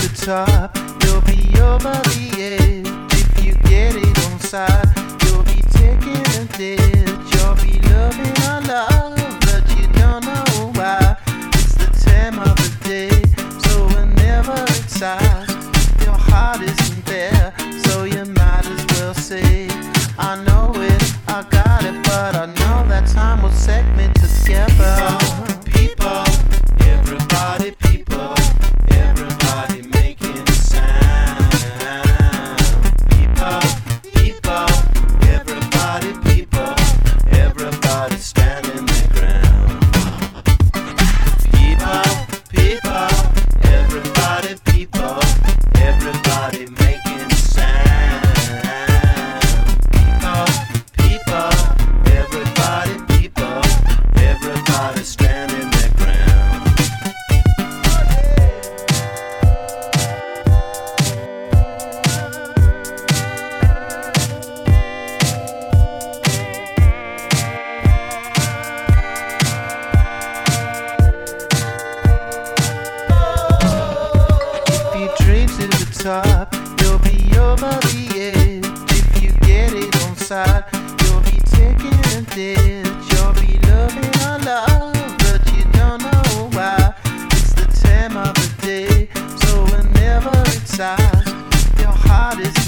the top, you'll be over the edge. If you get it on side, you'll be taking a ditch. You'll be loving our love, but you don't know why. It's the time of the day, so whenever it's ours, your heart isn't there, so you might as well say, I know it, I got it, but I know that time will set me together. People, everybody, people, everybody making a sound. People, people, everybody, people, everybody standing their ground. People, people, everybody, people, everybody making a sound. People, everybody, people, everybody standing their ground. If you dream to the top, you'll be over the edge. If you get it on side, you'll be taking a ditch. You'll be loving our love, but you don't know why. It's the time of the day, so whenever it's ours, your heart is